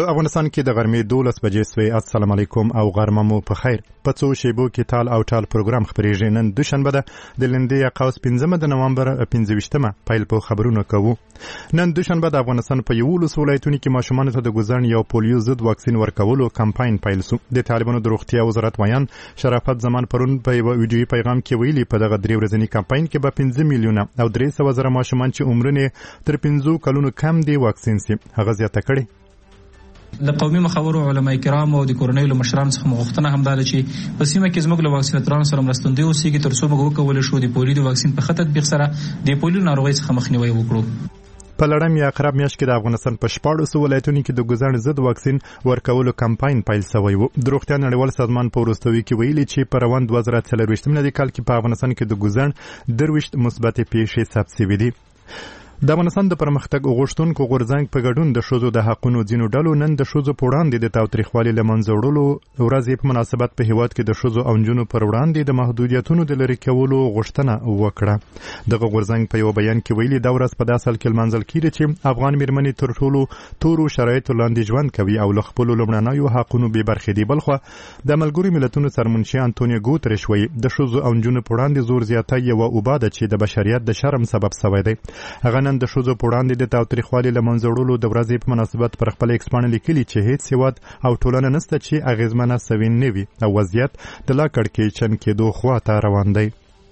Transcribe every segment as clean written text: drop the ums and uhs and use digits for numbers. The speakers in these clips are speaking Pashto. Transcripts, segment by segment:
افغانستان کې د غرمې 12 بجې سوې. السلام علیکم او غرمه مو په خیر. په څو شیبو کې تال او ټال پروګرام خبرېږي. نن دوشنبه ده د لندې قوس 15 د نوامبر 15مه پیل په خبرونه کوو. نن دوشنبه د افغانستان په 11 ولایتونو کې ماشومانو ته د ګوزن یو پولیو ضد واکسین ورکولو کمپاین پیل شو. د طالبانو د روغتیا وزارت وایان شرافت زمان پرون په یو ویډیوي پیغام کې ویلي په دغه 3 ورځنی کمپاین کې به 15 میلیونه او 300 زره ماشومان چې عمرونه تر 15 کلونو کم دي واکسین سي. هغه زیاته کړي د قومي مخاورو علماء کرام او د کورنۍ له مشرانو څخه مغوښتنه همدا ده چې په سیمه کې زموږ له واکسیناتورانو سره مرستندوی اوسېږي تر څو موږ وکولی شو د پولیو د واکسین په ښه تطبیق سره د پولیو ناروغۍ څخه مخنیوی وکړو. په لړم یا قرب میاشت کې د افغانستان په 14 ولایتونو کې د ګوزن ضد واکسین ورکولو کمپاین پیل شوی و. د روغتیا نړیوال سازمان په وروستوي کې ویلي چې په روان 2024 میلادي کال کې په افغانستان کې د ګوزن 23 مثبت پیښې ثبت شوې دي. د افغانستان د پرمختګ غوښتونکو غورځنګ په ګډون د ښځو د حقونو ځینو ډلو نن د ښځو په وړاندې د تاوتریخوالي له منځه وړلو ورځې په مناسبت په هیواد کې د ښځو او نجونو پر وړاندې د محدودیتونو د لرې کولو غوښتنه وکړه. دغه غورځنګ په یو بیان کې ویلي دا ورځ په داسې حال کې لمانځل کیږي چې افغان میرمنې تر ټولو تورو شرایطو لاندې ژوند کوي او له خپلو لومړنیو حقونو بې برخې دي. بلخوا د ملګرو ملتونو سرمنشي انټونیو ګوتریش وایي د ښځو او نجونو په وړاندې زور زیاتی یوه اوبه ده چې د بشریت د شرم سبب شوی دی. هغه نن د ښځو په وړاندې د تاوتریخوالي له منځه وړلو د ورځې په مناسبت پر خپل ایکس باندې لیکلي چې هیڅ هیواد او ټولنه نشته چې اغیزمنه سوي نه وي او وضعیت د لا کړکېچن کېدو خواته روان دی.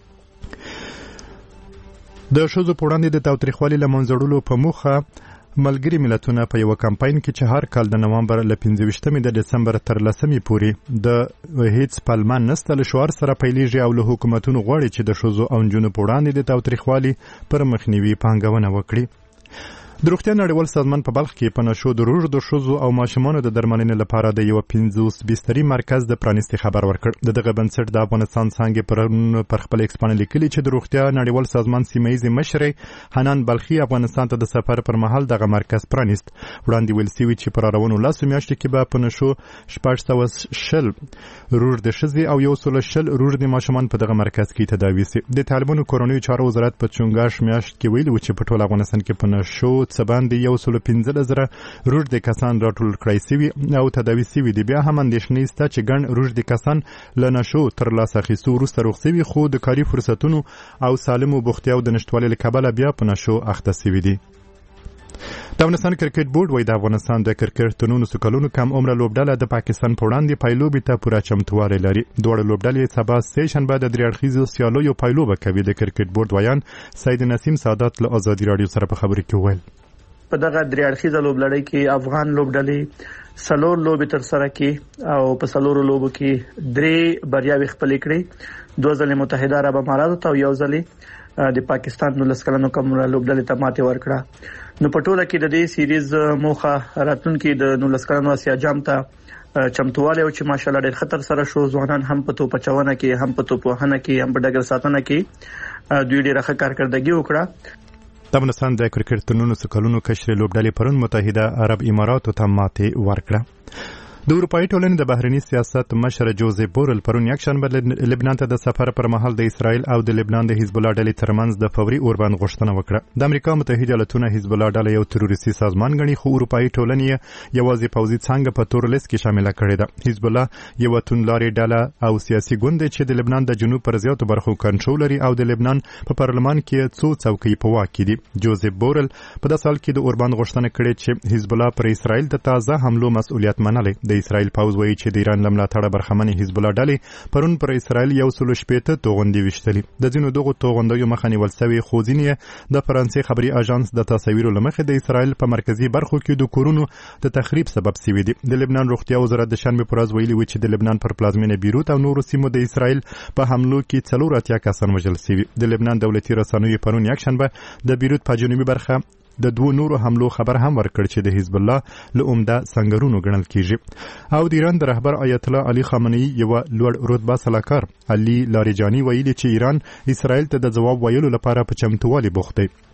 د ښځو په وړاندې د تاوتریخوالي له منځه وړلو په موخه ملګري ملتونه په یو کمپاین کې چې هر کال د نوامبر له 15مې د دسمبر تر 10مې پورې د هیڅ پلمان نسته له شعار سره پیلېږي او له حکومتونو غواړي چې د ښځو او نجونو په وړاندې د تاوتریخوالي پر مخنیوي پانګونه وکړي. د روغتیا نړیوال سازمان په بلخ کې په نشو د روږدو ښځو او ماشومانو د درملنې لپاره د یو 50 بستري مرکز د پرانیستي خبر ورکړ. دغه بنسټ د افغانستان څنګه پر خپل ایکس باندې لیکلي چې د روغتیا نړیوال سازمان سیمه‌ییزې مشرې حنان بلخي افغانستان ته د سفر پر مهال دغه مرکز پرانیست. وړاندې ویل شوي چې پر روانو لاسو میاشتو کې به په نشو 620 روږدې ښځې او 120 روږدې ماشومان په دغه مرکز کې تداوي شي. د طالبانو کورنیو چارو وزارت په چونګاش میاشت کې ویلي و چې په ټول افغانستان کې په نشو څه باندې 115 زره روږدي کسان راټول کړای شوي او تداوي شوي دي. بیا هم اندېښنې شته چې ګڼ روږدي کسان له نشو ترلاسه اخیستو وروسته روغ شوي خو د کاري فرصتونو او سالمو بوختیاو د نشتوالي له کبله بیا په نشو اخته شوي دي. د افغانستان کرکټ بورډ وایي د افغانستان د کرکټ د 19 کلونو کم عمره لوبډله د پاکستان په وړاندې پایلوبې ته پوره چمتووالی لري. دواړه لوبډلې سبا سټیشنبه د 3 اړخیزو سیالیو پایلوبه کوي. د کرکټ بورډ وایان سید نسیم سادات له ازادي راډیو سره په خبرو کې وویل په دغه 3 اړخیزه لوبلړۍ کې افغان لوبډلې 4 لوبې تر سره کړي او په 4 لوبو کې 3 بریاوې خپلې کړې. 2 ځلې متحده عرب امارات ته او 1 ځلې د پاکستان 19 کلونو کم لوبډلې ته ماتې ورکړه. نو په ټوله کې د دې سیریز موخه راتلونکي د 19 کلونو اسیا جام ته چمتواله او چې ماشاءالله ډېر خطر سره شو. ځوانان هم په توپ چونه کې هم په توپ وهنه کې هم په ډګر ساتنه کې دوی ډېر ښه کارکړدګي وکړه. د افغانستان د کرکټ د 19 کلونو کشري لوبډلې پرون متحده عرب اماراتو ته ماتې ورکړه. د اروپایي ټولنې د بهرني سیاست مشر جوزیف بورل پرون یکشنبه لبنان ته د سفر پر مهال د اسرائیل او د لبنان د حزب الله ډلې ترمنځ د فوري اوربند غوښتنه وکړه. د امریکا متحده ایالاتونو حزب الله ډله یو تروریستي سازمان ګڼي خو اروپایي ټولنې یوازې پوځي څنګه په تور لیست کې شامل کړي ده. حزب الله یو توندلاري ډله او سیاسي ګوند چې د لبنان د جنوب پر زیاتو برخو کنټرول لري او د لبنان په پارلمان کې څو څوکۍ په واک کې دي. جوزیف بورل په داسې حال کې د اوربند غوښتنه کړې چې حزب الله پر اسرائیل د تازه حملو مسؤلیت منلې. د اسرائیل پوځ وایي چې د ایران لملاتړه برخمنې حزب الله ډلې پرون پر اسرائیل 160 توغندي وشتلې. د ځینو دغو توغندیو مخه نیول شوې خو ځینې د فرانسې خبري اژانس د تصاویرو لمخې د اسرائیل په مرکزی برخو کې د کورونو د تخریب سبب شوي دي. د لبنان روغتیا وزارت د شنبه پر ورځ ویلي و چې د لبنان پر پلازمینه بیروت او نورو سیمو د اسرائیل په حملو کې 4 کسان وژل شوي. د لبنان دولتي رسنیو پرون یکشنبه د بیروت په جنوبي برخه د 2 نورو حملو خبر هم ورکړ چې د حزب الله له عمده سنگرونو ګڼل کیږي. او د ایران د رهبر آیت الله علي خامنه‌ای یو لوړ رتبه سلاکار علي لاریجانی ویلي چې ایران اسرائیل ته د جواب ویلو لپاره په چمتووالي بوخت دی.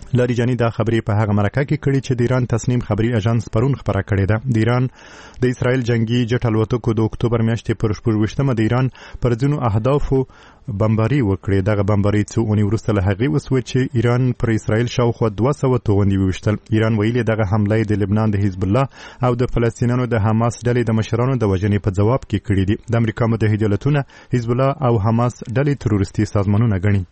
لاری جانی دا خبرې په هغه مرکه کې کړي چې د ایران تصنیم خبري اژانس پرون خبره کړې ده. د ایران د اسرائیل جنگي جټ الوتکو د اکتوبر میاشتې پر 28مه د ایران پر ځینو اهدافو بمباري وکړې. دغه بمباري څو اونۍ وروسته له هغې وسوه چې ایران پر اسرائیل شاوخوا 200 توغندي وویشتل. ایران ویلي دغه حمله د لبنان د حزب الله او د فلسطینیانو د حماس ډلې د مشرانو د وژنې په جواب کې کړي دي. د امریکا متحده ایالاتونه حزب الله او حماس ډلې تروریستي سازمانونه ګڼي.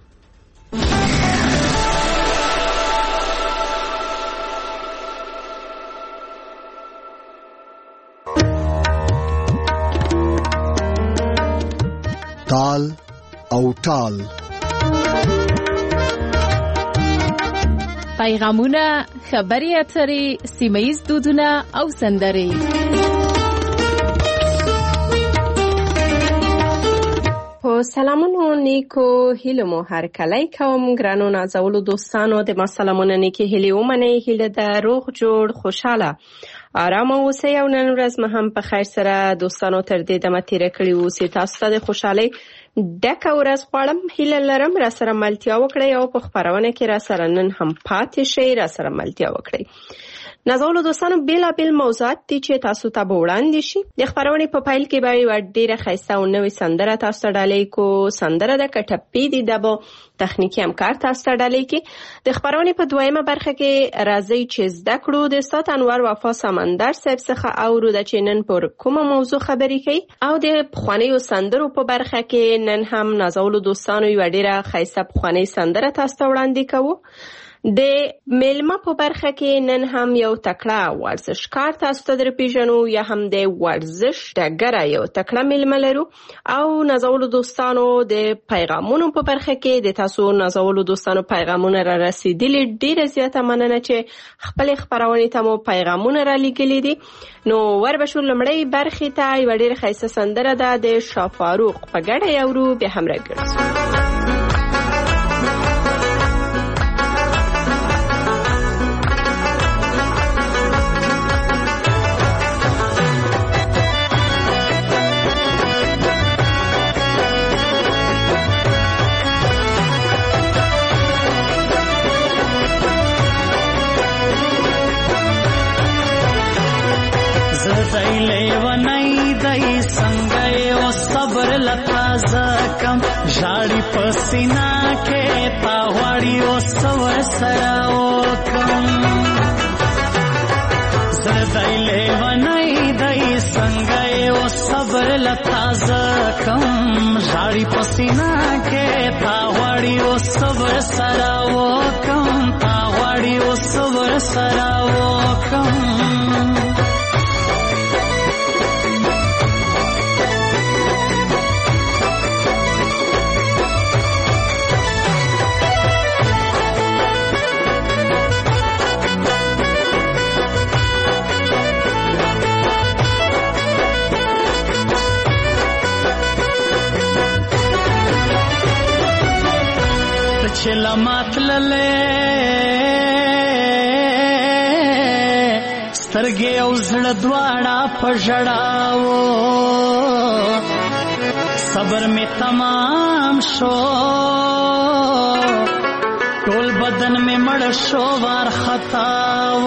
تال او ټال پیغامونه، خبري اترې، سیمه‌ییز دودونه او سندرې. سلامونو نیکو هیله مو هر کلی کوم ګرانو نازولو دوستانو د ما سلامونه نیکی هیله ومنئ. هیله د روغ جوړ خوشاله آرام اوسئ او نن ورځ مې هم په خیر سره دوستانو تر دې دمه تیره کړې اوسئ. تاسو ته د خوشحالۍ ډکه ورځ غواړم. هیله لرم را سره ملتیا وکړئ او په خپرونه کې را سره نن هم پاتې شئ. را سره ملتیا وکړئ. نازولو دوستانو بیلابیل موضوعات دي چې تاسو ته به وړاندې شي. د خپرونې په پیل کې به یوه ډېره ښایسته او نوې سندره تاسو ته ډالۍ کو. سندره د کټپې دي د به تخنیکي همکار تاسو ته ډالۍ کې. د خپرونې په دویمه برخه کې راځئ چې زده کړو د استاد انور وفا سمندر صاحب څخه اورو د چې نن پر کومه موضوع خبرې کوي. او د پخوانیو سندرو په برخه کې نن هم نازولو دوستانو یوه ډېره ښایسته پخوانۍ سندره تاسو ته وړاندې کوو. د میلمه په برخه کې نن هم یو تکړه ورزشکار تاسو ته درپېژنو یا هم د ورزش ډګره یو تکړه میلمه لرو. او نازولو دوستانو د پیغامونو په برخه کې د تاسو نازولو دوستانو پیغامونه را رسیدلي. ډېره زیاته مننه چې خپل خپرونې ته مو پیغامونه را لیږلي دي. نو وربشو لمړی برخې ته یوه ډېره ښایسته سندره ده د شاه فاروق په ګډه یې اورو. بیا هم راګرځو. ژاړي پسینا کې پاوړی او سور سره وکم زړای لیونای دای څنګه او صبر لتازه کم ژاړي پسینا کې پاوړی او سور سره وکم پاوړی او سور سره وکم چلا ماتللې سترګې او زړه دواړه په ژړاو صبر می تمام شو ټول بدن می مړ شو وار خطاو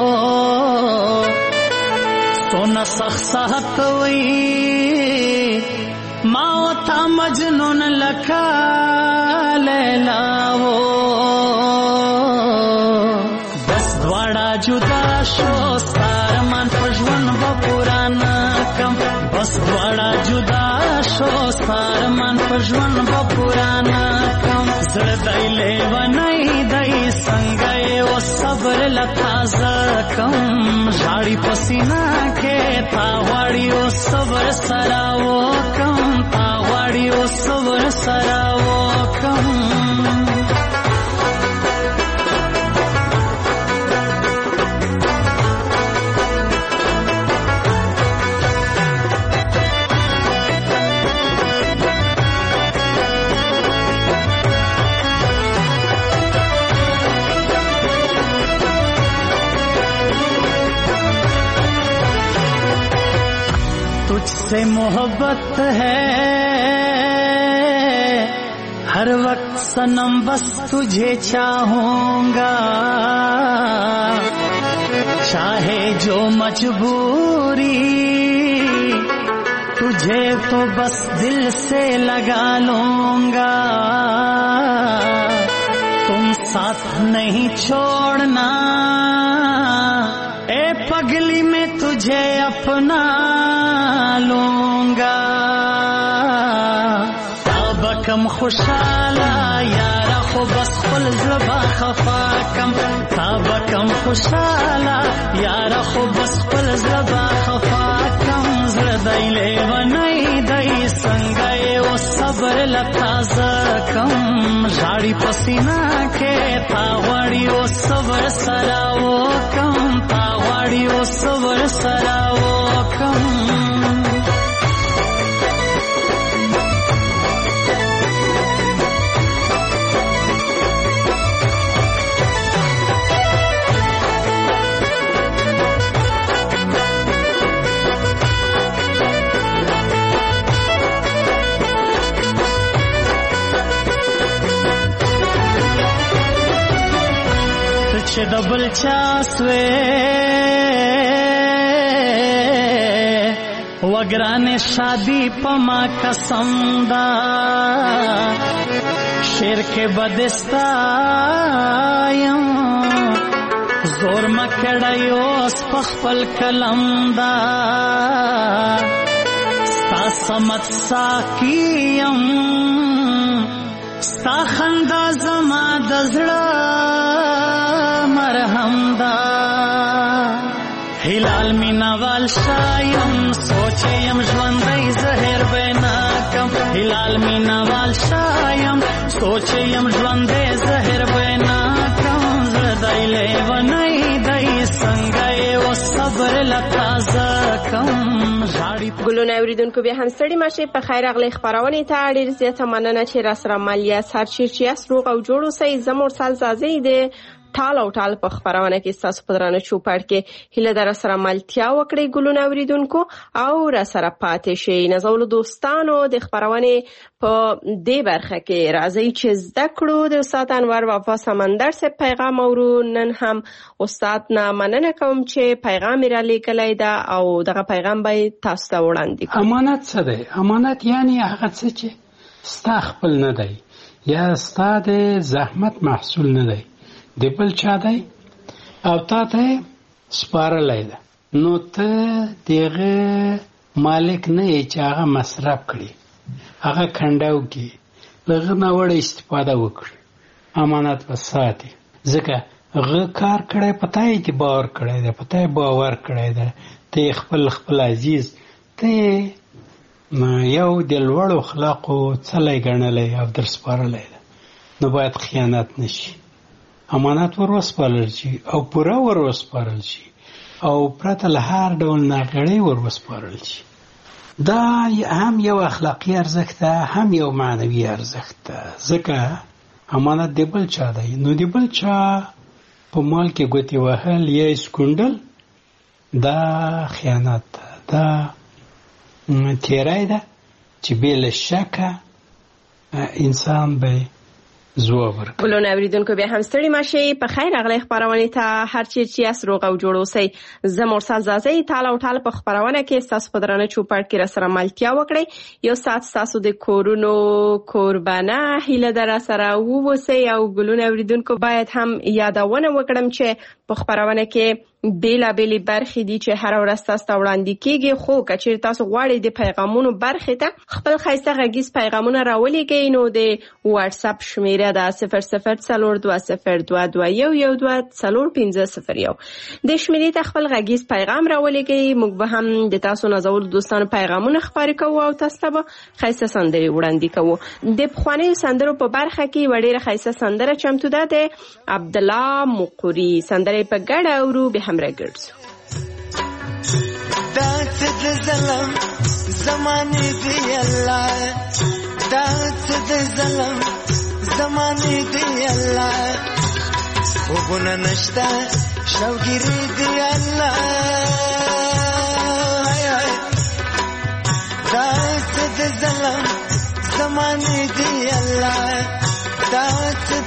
سونا سخت وی ما وتا مجنون لکا لیلاو بس دواړه جدا شو ستارمان په ژوند به پورانا کم بس دواړه جدا شو ستارمان په ژوند به پورانا کم زړه دی لیونی دی څنګه او صبر لتازه کم ژاړي پسینا کې تا غواړي او صبر سره وکم تا غواړي او صبر سره وکم तुझसे मोहब्बत है हर वक्त सनम बस तुझे चाहूंगा, चाहे जो मजबूरी, तुझे तो बस दिल से लगा लूंगा, तुम साथ नहीं छोड़ना, ए पगली मैं तुझे अपना लूंगा। ताबकम खुशाला यारा खो बस खुल ज़बा खफा कम, ताबकम खुशाला यारा खो बस खुल ज़बा खफा कम, ज़रदैले वनई दई संगए वो सब्र लताज़ा कम, झाड़ी पसीना के तावाड़ी वो सब्र सरा वो कम, तावाड़ी वो सब्र सरा वो कम। डबल चासवे वगराने शादी पमा कसमदा, शेर के बदिस्तायम जोर मकड़योस पखपल कलमदा, स्ता समत साकियम स्ता खंदा जमा दजड़ा मरहमदा, हिलाल मीनावाल शायम सोचेयम ज़्वंदई ज़हर बेनाकम, हिलाल मीनावाल शायम सोचेयम ज़्वंदई ज़हर बेनाकम, ज़रदैले वनई दई संगए वो सब्र लताज़ा कम। ګلونه اوریدونکو بیا هم ستړي مشه په خیر اغلی خبرونه ته ډیر زیاته مننه چې را سره مالیه سر چیرچیاس روغ او جوړو سي زمور سال زازي دي ټال او ټال په خبرونه کې تاسو په درانه چوپړ کې هله در سره ملتیا وکړي ګلونه اوریدونکو او را سره پاتې شي نزول دوستانو د خبرونه په دې برخه کې راځي چې زده کړو د استاد انور وفا سمندر سے پیغام اورو نن هم استاد نه مننه کوم چې پیغام را لیکلای دا او دغه پیغام به تاسو ته وړاندې کوم. امانت څه دی؟ امانت یعنی هغه څه چې ستا خپل نه دی یا ستا د زحمت محصول نه دی د بل چا دی او تا ته سپارلی ده نو ته دغه مالک نه یې چې هغه مصرف کړي هغه کنډاو کې لغه نه وړه استفاده وکړي امانت به ساتي ځکه هغه کار کړی پته یې چې باور کړی ده پته یې باور کړی ده ته خپل عزیز ته یو د لوړو اخلاقو څلی ګڼلی او در سپارلی ده نو باید خیانت نشي امانت ور وسپارل شي او پوره ور وسپارل شي او پرته له هر ډول ناغړې ور وسپارل شي دا هم یو اخلاقی ارزښت ده هم یو معنوي ارزښت ده ځکه امانت د بل چا دی نو د بل چا په مال کې ګوتې وهل یا سکونډل دا خیانت ده دا تیری ده چې بې له شکه انسان به ګلونه اوریدونکو بیا هم ستړي ماشي په خیر اغلی خبرونه ته هر چی چې اس روغ او جوړ اوسئ زه مرسل زازي تاله او ټاله په خبرونه کې تاسو په درانه چوپړ کې را سره ملتیا وکړئ یو سات تاسو د کورونو قربانه هیله در سره ووسئ او ګلونه اوریدونکو باید هم یادونه وکړم چې په خبرونه کې بیلا بیلی برخې دي چې هر ورځ تاسو ته وړاندې کیږي خو کچیر تاسو غواړئ د پیغامونو برخې ته خپل خیسته غږیز پیغامونه راولېږئ نو د واتس اپ شمیره ده 0042022112405001 د شمیرې ته خپل غږیز پیغام راولېږئ موږ به هم د تاسو نازول دوستانو پیغامونه خپاره کوو او تاسو ته به خیسته سندرې وړاندې کوو د پخوانیو سندرو په برخه کې وړ ډېره خیسته سندره چمتو ده د عبدالله مقری سندرې په ګډه اورو به رګرځو دا څه د ظلم زمانه دی الله دا څه د ظلم زمانه دی الله وګونه نشتا شوګری دی الله دا څه د ظلم زمانه دی الله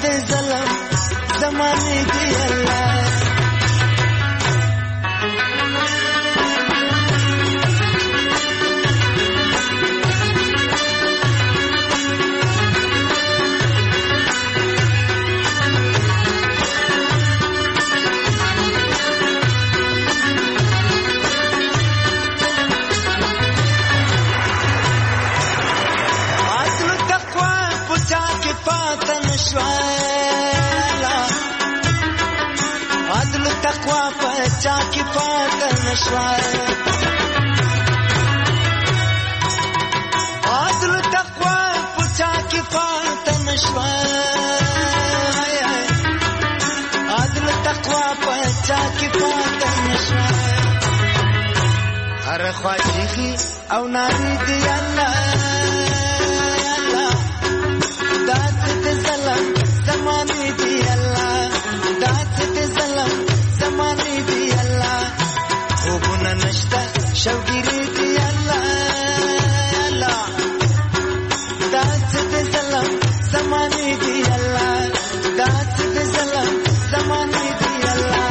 د ظلم زمانه دی الله عدل تقوا پچا کی پاتن شوای عدل تقوا پچا کی پاتن شوای عدل تقوا پچا کی پاتن شوای هر خواجی او ناری دی الله دات ظلم زمانه دی الله دات ظلم زمانه دی الله وګونه نشتا شوګری دی الله الله دات ظلم زمانه دی الله دات ظلم زمانه دی الله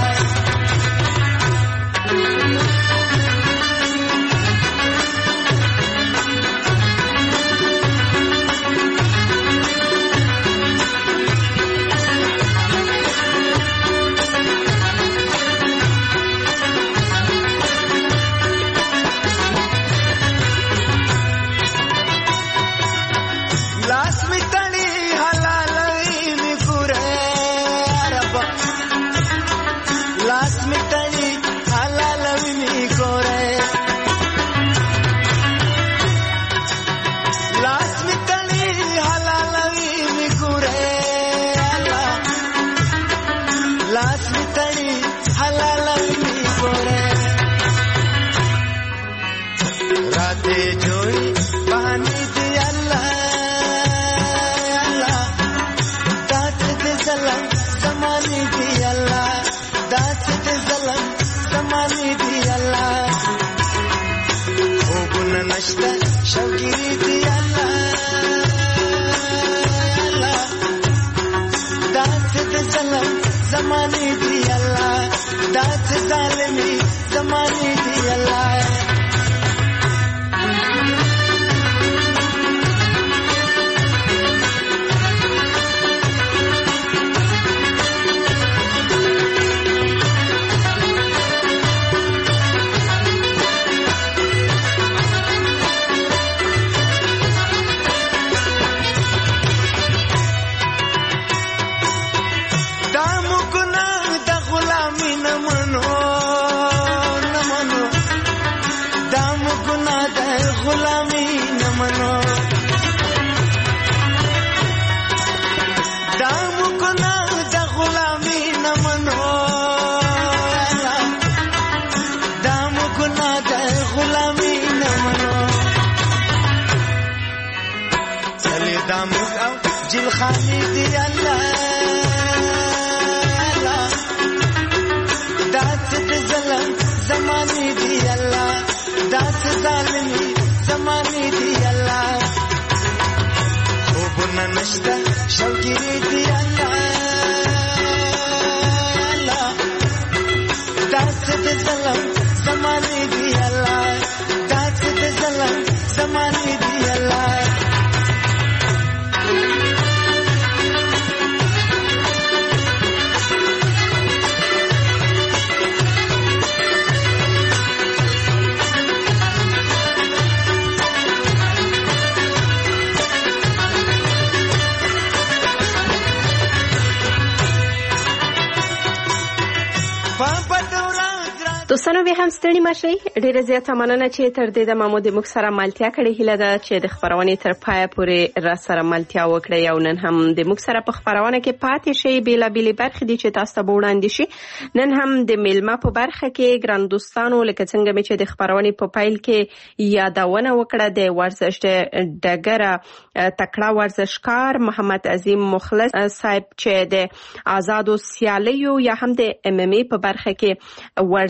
شوګری دی الله الله دات ظلم زمانه دی الله دات ظالمی زمانه دی الله جل خانی دی الله الله دات ظلم زمانه دی الله دات ظالمی زمانه دی الله خوبونه نشته شوګری دی الله الله دات ظلم زمانه دی الله دات ظلم زمانه دی الله دوستانو به هم ستړي مشي ډیره زیاته مننه چې تر دې د مامو د مخ سره ملتیا کړې هله ده چې د خبرونه تر پای پورې را سره ملتیا وکړي او نن هم د مخ سره په خبرونه کې پاتې شي بیلا بیلی برخې دي چې تاسو ته وړاندې شي نن هم د میلمه په برخه کې ګران دوستانو لکه څنګه چې د خبرونه په پایل کې یادونه وکړه د ورزش ډګر تکړه ورزشکار محمد عظیم مخلص صاحب چې د آزادو سیالیو یا هم د MMA په برخه کې ورزش کوي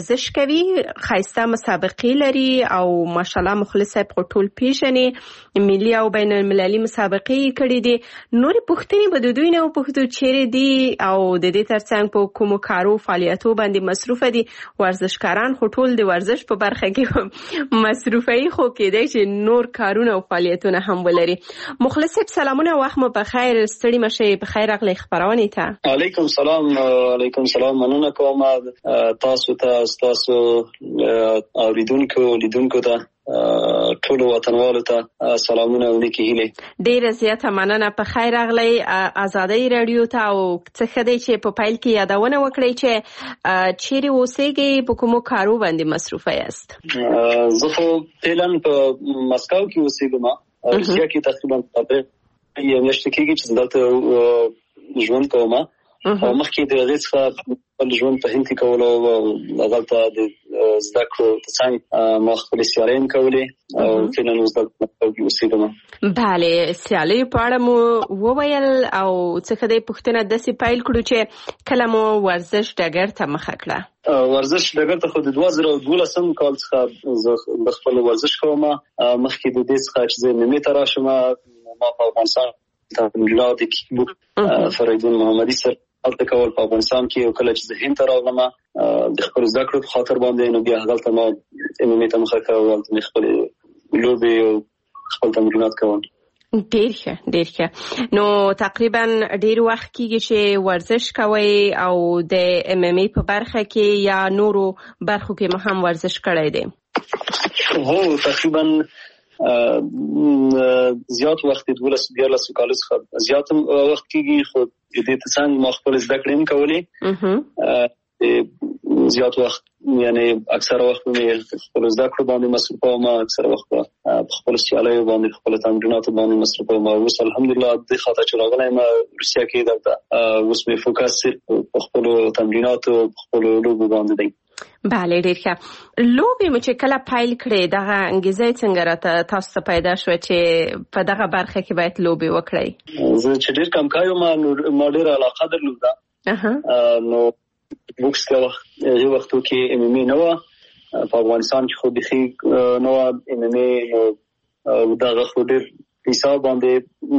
کوي، خاصه مسابقې لري او ماشاءالله مخلص صاحب ټول پیژني، ملي او بین المللي مسابقې کړې دي. نورې پوښتنې به د دوی نه وپوښتو چیرې دي او د دې ترڅنګ په کومو کارو فعالیتو باندې مصروف دي. ورزشکاران خو ټول د ورزش په برخه کې مصروفي، خو کېدای شي نور کارونه او فعالیتونه هم ولري. مخلص صاحب سلامونه، وخت مو په خیر، ستړي مشه، په خیر راغلی خبرونه ته. علیکم سلام. علیکم سلام، مننه کوم تاسو ته، تاسو اوریدونکو ته، ټول وطنوالو ته سلامونه او نیکی هیله. ډیره زیاته مننه، په خیر راغلی آزادۍ رادیو ته. او څه خدای چې په پایل کې یادونه وکړئ چې چیرې اوسېږئ، په کومو کارو باندې مصروف یاست؟ زه خو فعلا په مسکو کې اوسېږم، روسیه کې تقریبا یو میاشت کېږي چې دلته ژوند کوم. مخکې د هغې څخه خپل ژوند په هند کې کولو او هلته د زده کړو ترڅنګ ما خپلې سیالۍ هم کولې او فعلا اوس دلته اوسېږم. بله، سیالیو په اړه مو وویل او څه ښه دی پوښتنه داسې پیل کړو چې کله مو ورزش ډګر ته مخه کړه؟ ورزش ډګر ته خو د 2012 کال څخه زه خپل ورزش کوم. مخکې د دې څخه چې زه MMA ته راشم، ما په افغانستان تمرینات د کیک بوکس فریدون محمدي سره هلته کول په افغانستان کې. او کله چې زه هند ته راغلم د خپل زده کړو په خاطر باندې، نو بیا هلته ما MMA ته مخه کړه، هلته مې خپلې لوبې او خپل تمرینات کول. ډیر ښه. نو تقریبا ډیر وخت کېږي چې ورزش کوئ او د MMA په برخه کې یا نورو برخو کې مو هم ورزش کړی دی؟ هو، تقریبا زیات وخت 12 کال څخه زیات وخت کېږي، خو د دې ترڅنګ ما خپل زده کړې هم کولې. زیات وخت یعنی اکثر وخت مې خپل زده کړو باندې مصروف وم، اکثر وخت په خپل سیالیو باندې، خپل تمریناتو باندې مصروف وم. اوس الحمدلله د خاطر چې راغلم روسیه کې دلته، اوس مې فوکس په خپل تمریناتو، خپل لوبو باندې دی. بله، ډیر ښه. لوبې مو چې کله پیل کړې، دغه انګیزه څنګه راته تاسو ته پیدا شوه چې په دغه برخه کې باید لوبې وکړئ؟ زه چې ډیر کم کار یم، ما ډیره علاقه درلوده. نو بوکس یو وختو کې MMA نه وه په افغانستان کې، خو بیخي نه وه MMA. نو دغه خو ډیر حساب باندې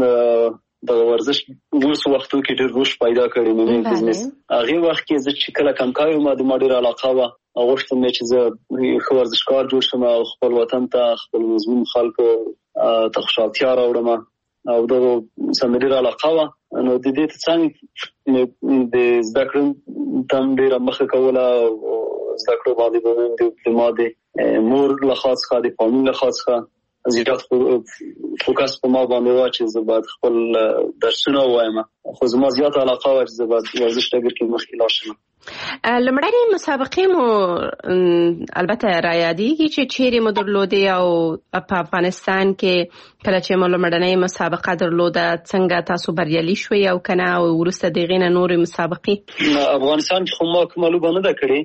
د ورزش اوس وختو کې ډېر روش پیدا کړی مې بزنس. هغه وخت کې زه چې کله کم کار ما د ډېر علاقه و، غوښتم چې زه ښه ورزشکار جوړ شم او خپل وطن ته، خپل مظلوم خلکو ته خوشحالتیا راوړم او دغه ډېر علاقه و. نو د دې ترڅنګ د زده کړو تم ډېره مخه کوله او زده کړو باندې د ما د مور له خوا څخه، د فامیل له خوا څخه زیات فوکس په ما باندې و چې زه باید خپل درسونه ووایم. خو زما زیات علاقه و چې زه باید ورزش ډګر کې مخکې لاړ شم. لومړنۍ مسابقې مو البته رايادېږي چې چیرې مو درلودې او په افغانستان کې کله چې مو لومړنۍ مسابقه درلوده څنګه تاسو بریالي شوئ او کنه، او وروسته دغې نه نورې مسابقې؟ افغانستان کې خو ما کومه لوبه نه ده کړې.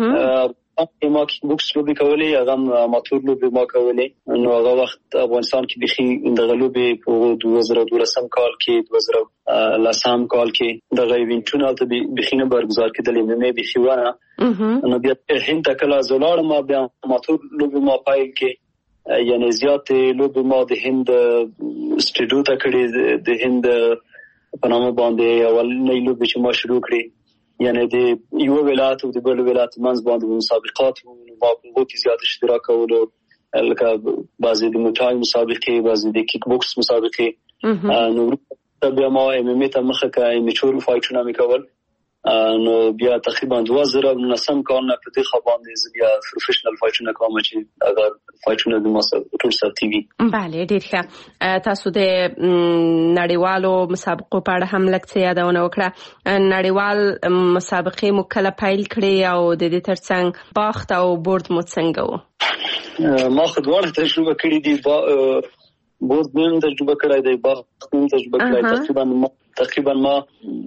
ما کیک بوکس لوبې کولې، هغه اماتور لوبې ما کولې. نو هغه وخت افغانستان کې بيخي دغه لوبې په 2012 کال کې، 2013 کال کې دغه ایونټونه ته بيخي نه برگزار کېدلې، مې بيخي ونه. نو بیا هند ته کله زولاړم، بیا اماتور لوبې ما پای کې، یعنی زیات لوبې ما د هند سټډیو ته کړې، د هند په نامه باندې اولنۍ لوبې چې ما شروع کړې، یعنی د یو ولایت او د بل ولایت منځ باندې مسابقات او په کې زیات اشتراک کولو، لکه بعضی د موټای مسابقې، بعضی د کیک بوکس مسابقې. نو بیا ما MMA ته مخه کړه، میچور فایټونه مې کول. نو بیا تقریبا 2019 کال نه په دې خوا باندې بیا پروفیشنل فایټونه کوم چې هغه فایټونه د ما ټول ساتي وي. بله، ډیر ښه. تاسو د نړیوالو مسابقو په اړه هم لږ څه یادونه وکړه. نړیوال مسابقې مو کله پیل کړې او د دې ترڅنګ باخت او برد مو څنګه و؟ ما خو دواړه تجربه کړې دي، برد مې هم تجربه کړی دی، باخت مې تجربه کړی. تقریبا ما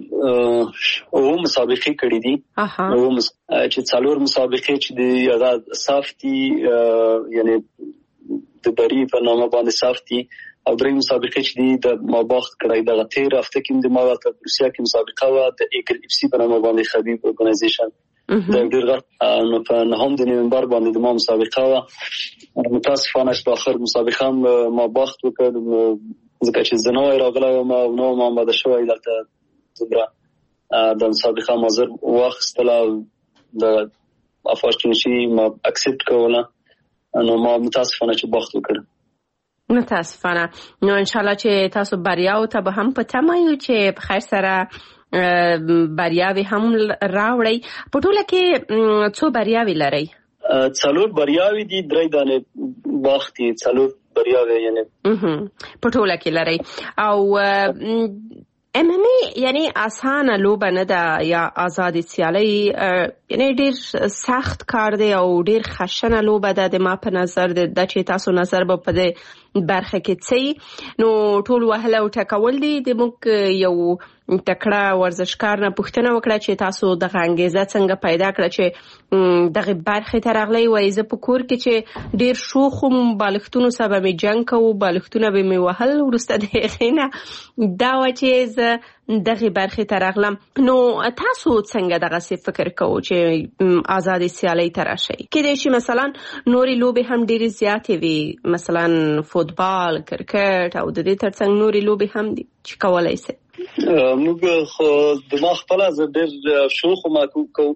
او مسابقې کړې دي، او چې څلور مسابقې چې د هغه صافتی یعنی د بری په نامه باندې صافتی، او درې مسابقې چې د ما باخت کړی. د تیر هفته کې د ما ته روسیا کې مسابقه و، د ایګل FC په نامه باندې خبيب اورګنایزیشن د ډیر نو په 9 د نومبر باندې د ما مسابقه و متاسفانه چې په اخر مسابقه ما باخت وکړ ځکه چې زنوای راغله او ما نو ما بده شوی دلته زبره د مسابقه مازر واخستله د افورچونټي ما اکسپټ کوله نو ما متاسفانه چې باخت وکړ. متاسفانه. نو ان شاء الله چې تاسو بریاو ته به هم په تمه یو چې په خیر سره بریاوي هم راوړی. په ټوله کې څو بریاوي لري؟ 4 بریاوي دي، 3 دانه باختي، 4 بریاوي یعنی په ټوله کې لري. او MMA یعنی آسانه لوبه نه ده یا آزادي سیالي، یعنی ډیر سخت کار دی او ډیر خشنه لوبه ده. د ما په نظر د چې تاسو نظر به په دې برخه کې څه نو ټول وهله او ټکول دي. د موږ یو تکړه ورزشکار نه پوښتنه وکړه چې تاسو د انګیزه څنګه پیدا کړه چې دغه برخه ته راغلی وای. زه په کور کې چې ډیر شوخ بالښتونو سبا می جنگ کوو، بالښتونه به می وهل، ورسته د خینه دا و چې زه دغه برخه ته راغلم. نو تاسو څنګه دغه څه فکر کوو چې آزادي سیالي ته راشي؟ کېدای شي مثلا نوري لوبې هم ډیر زیاتې وي، مثلا فوتبال، کرکټ او د دې ترڅنګ نوري لوبې هم دي چې کولای شي. موږ خو د ما خپل از ډېر شوخ ما کو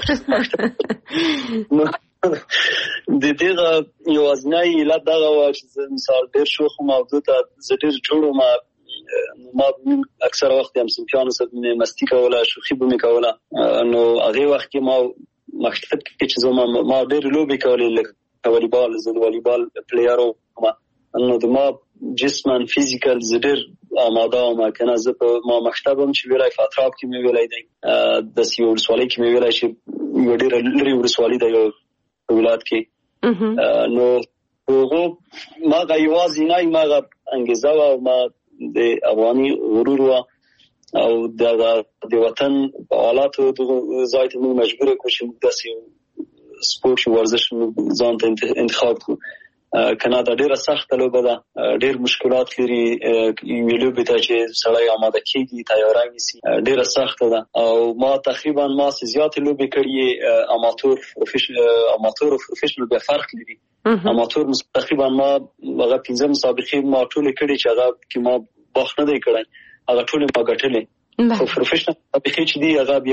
د دې یو ازنای لا دغه چې مثال ډېر شوخ موجود د ډېر جوړو ما اکثر وخت هم سمپیانو سره مستی کوله، شوخي به مې کوله. نو هغه وخت کې ما مکتب کې چې ما ډېر لوبې کولې لکه والیبال، زه د والیبال پلیئر وم. نو د ما جسمن فیزیکل زډر آماده ما کنه زه په ما مکتبم چې ویلای فاطراب کې مې ویلای دی د سیو ورسوالۍ کې مې ویلای چې یو ډېر لري ورسوالۍ دی یو ولایت کې. نو هغه ما غیوازي نه ما انګیزه او ما د افغاني غرور او د وطن په حالاتو د ځای ته مجبور کو چې د سیو سپورت ورزش ځان ته انتخاب کو. کاناډا ډیره سخته لوبه ده، ډیر مشکلات لري. یو لوبه ته چې سړی آماده کیږي، تیاری نیسي، ډیره سخته ده. او ما تقریبا ما زیات لوبه کړې اماتور او پروفیشنل به فرق لري. اماتور تقریبا ما هغه 15 مسابقې ما ټول کړې چې هغه کې ما باخ نه دی کړی، هغه ټول ما ګټلې. خو پروفیشنل مسابقې چې دی هغه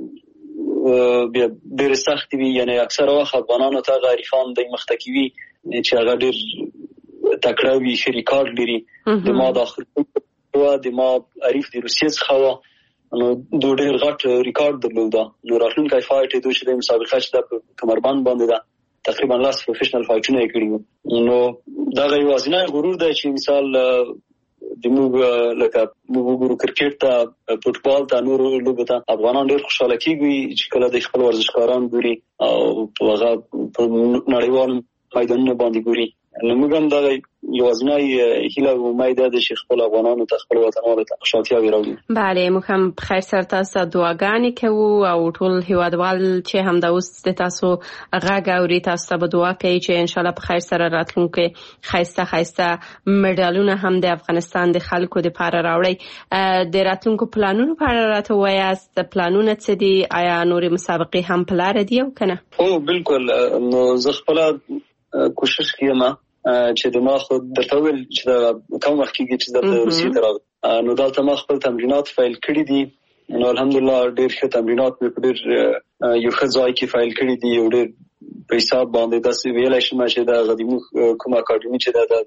بیا ډیر سخت وي، یعنی اکثر وخت افغانانو ته غریفان د مختکوي چې هغه ډیر تکړه وي، ښه ریکارډ لري. د ما داخل د ما عریف د روسیې څخه نو دوه ډیر غټ ریکارډ درلوده. نو راتلونکی فایټ دوی چې د مسابقه چې د کمربند باندې ده تقریبا لاس پروفیشنل فایټونه یې کړي. نو دا یوازینی غرور دی چې مثال د موږ لکه موږ کرکټ ته، فوتبال ته، نور لوبو ته افغانان ډیر خوشاله کیږي چې کله د خپل ورزشکاران ګوري او هغه په نړیوال میدانونو باندې ګوري. نو موږ هم دا یوازینی هیله او امید ده چې خپل افغانانو ته خپل وطنوالو ته خوشحالي راوړي. بله، موږ هم په خیر سره تاسو دعاګانې کوو او ټول هیوادوال چې هم دا اوس د تاسو غږ اوري تاسو ته به دعا کوي چې ان شاء الله په خیر سره راتلونکي خیسته مډالونه هم د افغانستان د خلکو لپاره راوړي. د راتلونکو پلانونو په اړه راته وایاست، پلانونه څه دي؟ آیا نورې مسابقې هم په لاره دي او کنه؟ او بالکل. نو زه خپل کوشش کوم چې د ما خو درته ویل چې دا کوم وخت کې چې د روسیې ته راغلم، نو دلته ما خپل تمرینات فایل کړي دي. نو الحمدلله ډېر ښه تمرینات مې په ډېر یو ښه ځای کې فایل کړي دي. یو ډېر په حساب باندې داسې ویلای شم چې دا غدیمو کوم اکاډمي چې دا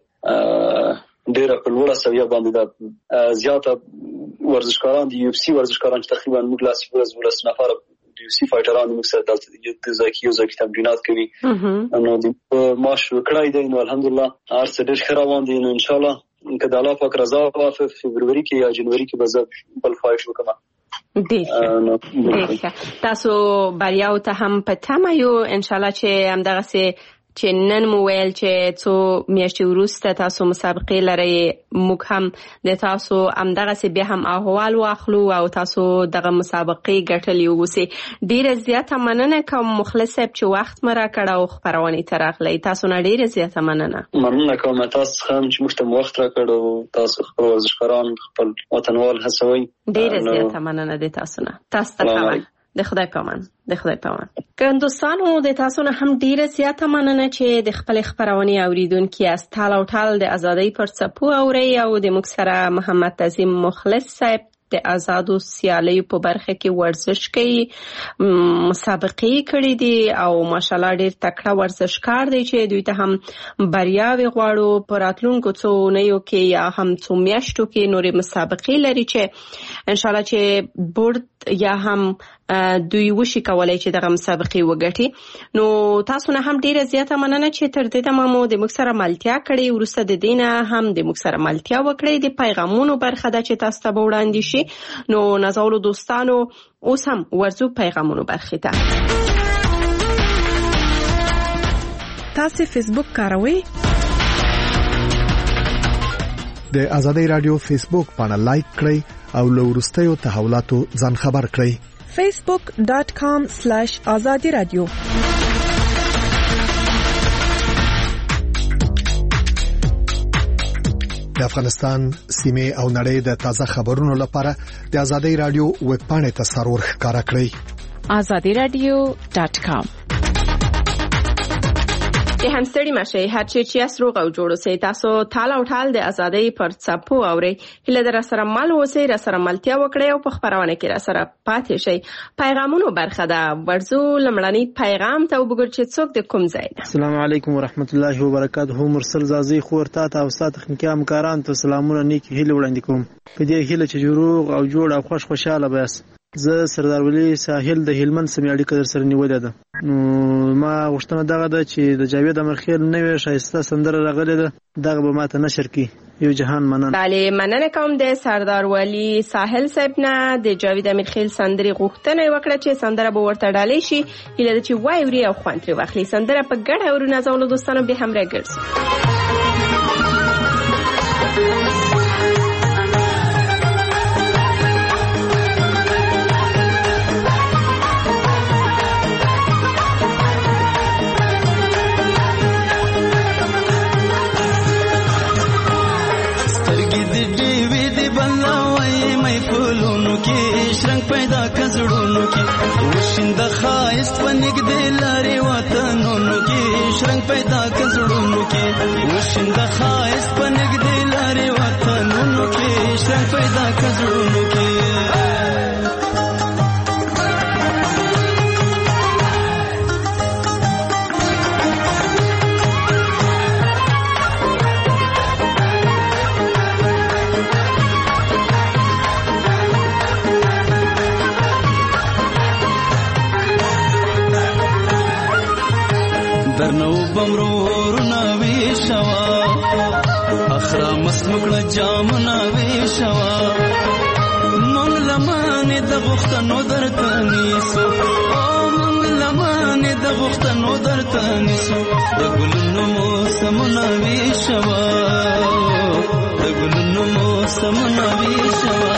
ډېره په لوړه سویه باندې دا زیاته ورزشکاران دي، UFC ورزشکاران چې تقریبا موږ لاس 12 نفر UFC فایټران موږ سره دلته د ځکه تمرینات کوي. نو د ماش وکړای دی. نو الحمدلله هر څه ډېر ښه روان دي. نو ان شاء الله که د الله پاک رضا وه په فبروري کې یا جنوري کې به زه بل فایټ وکړم. ډېر تاسو بریاو ته هم په تمه یو ان شاء الله چې همدغسې چې نن مو ویل چې څو میاشتې وروسته تاسو مسابقې لرئ، موږ هم د تاسو همدغسې بیا هم احوال واخلو او تاسو دغه مسابقې ګټلې اوسئ. ډېره زیاته مننه کوم مخلص صاحب چې وخت مو راکړ او خپرونې ته راغلی. تاسو نه ډېره زیاته مننه کوم تاسو څخه چې موږ ته وخت راکړ او تاسو خپل ورزشکاران خپل وطنوال هڅوئ. ډېره زیاته مننه د تاسو نه. تاسو ته د خدای پامان ګرانو د تاسو نه هم ډیره زیاته مننه چې د خپل خبرونه اوریدونکو یاست. تال او ټال د ازادۍ پر څپو اوري او د موږ سره محمد عظیم مخلص صاحب د آزادو سیالیو په برخه کې ورزش کوي، مسابقې کړې دي او ماشاءالله ډېر تکړه ورزشکار دی چې دوی ته هم بریاوي غواړو. په راتلونکو څو اونیو کې یا هم څو میاشتو کې نورې مسابقې لري چې انشاءالله چې بورډ یا هم دوی وشي کولای چې دغه مسابقې وګټي. نو تاسو نه هم ډیره زیاته مننه چې تر دې دمه مو د موږ سره ملتیا کړې. وروسته د دینه هم د موږ سره ملتیا وکړې. د پیغامونو برخه ده چې تاسو ته وړاندې شي. نو نازولو دوستانو اوس هم ورزو پیغامونو برخه ته. تاسو فیسبوک کاروئ؟ د آزادۍ رادیو فیسبوک باندې لایک کړئ او له وروستیو تحولاتو ځان خبر کړئ. facebook.com/azadiradio. د افغانستان سیمه او نړۍ د تازه خبرونو لپاره د آزادۍ رادیو ویب پاڼې ته سرور ښکارا کړئ. azadiradio.com. د همستړي مشه هر چې روغ او جوړ اوسئ. تاسو تال او ټال د ازادۍ پر څپو اوري. هله در سره مل اوسئ، را سره ملتیا وکړئ او په خبرونه کې را سره پاتې شئ. پیغامونو برخه ده. ورزو لمړنی پیغام ته وګور چې څوک د کوم ځای ده. السلام علیکم ورحمت الله وبرکاته. مرسل زازي خورتا ته او سات تخنیکی همکاران ته سلامونه نیکی هیله وړاندې کوم. په دې هیله چې روغ او جوړ او خوشاله بس. زه سردار ولی ساحل د هلمند سیمې اړیکه در سره نیولې ده. نو ما غوښتنه دغه ده چې د جاوید امرخیل نوې شایسته سندره راغلې ده، دغه به ماته نشر کی. یو جهان مننه. بله مننه کوم د سردار ولی ساحل صاحب نه د جاوید امرخیل سندري غوښتنه وکړه چې سندره به ورته ډالې شي. هله چې وای وري او خوان تر واخلي. سندره په ګډه ورونه ځول دوستانو به هم راګرځي. پیدا کزړونو کې وشند خایست ونګدې لارې وطنونو کې شرنګ پیدا کزړونو کې وشند خایست ونګدې لارې وطنونو کې شرنګ پیدا کزړونو کې درنو بمرور ناوي شوا اخرا مسمکړه جام ناوي شوا مونږ لمانه د غختنو درته نیسو او مونږ لمانه د غختنو درته نیسو د ګلونو موسم ناوي شوا د ګلونو موسم ناوي شوا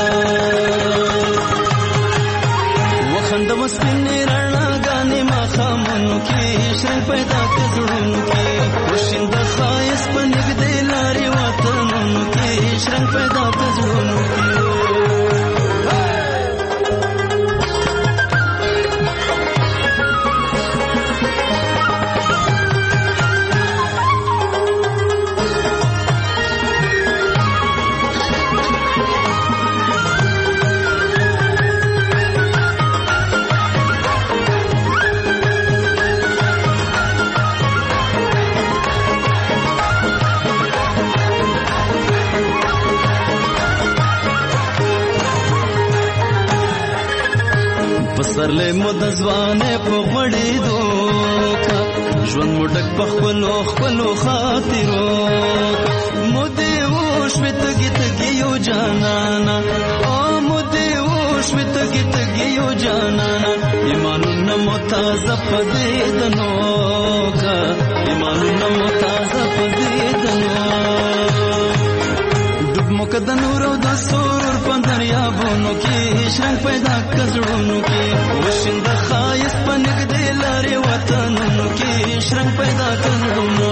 وخند مستنه رڼا غانې ما خامونو کې شرنګ پیدا کزړونو کې وشند خایس پنګ دې لارې وطنونو کې شرنګ پیدا کزړونو کې سرلې مود ځوانه په غړې دوکا ژوند مډک په خپلو خاطرو مودې وښوي تګي یو جانانا او مودې وښوي تګي یو جانانا ایمانونه متازه پدې دنوکا ایمانونه متازه پدې دنو ډوب مکد نور او د سرور په دریابونو کې شرنګ پیدا کزړونو کې وشند خایس پنګ دې لارې وطنونو کې شرنګ پیدا کزړونو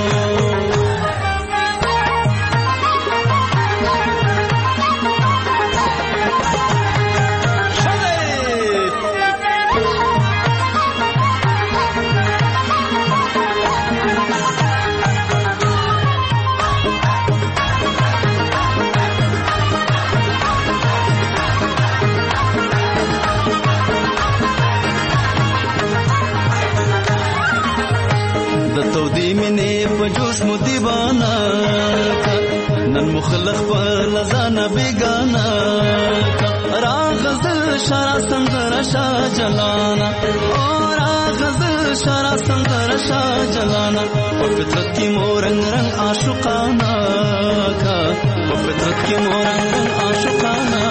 مینې په جوش مو دیوانه نن مخلخ په لزانه بیگانه راغزل شرا سندر شاه جلانا راغزل شرا سندر شاه جلانا په فطرت کې مورنګ رنگ عاشقانه کا په فطرت کې مورنګ رنگ عاشقانه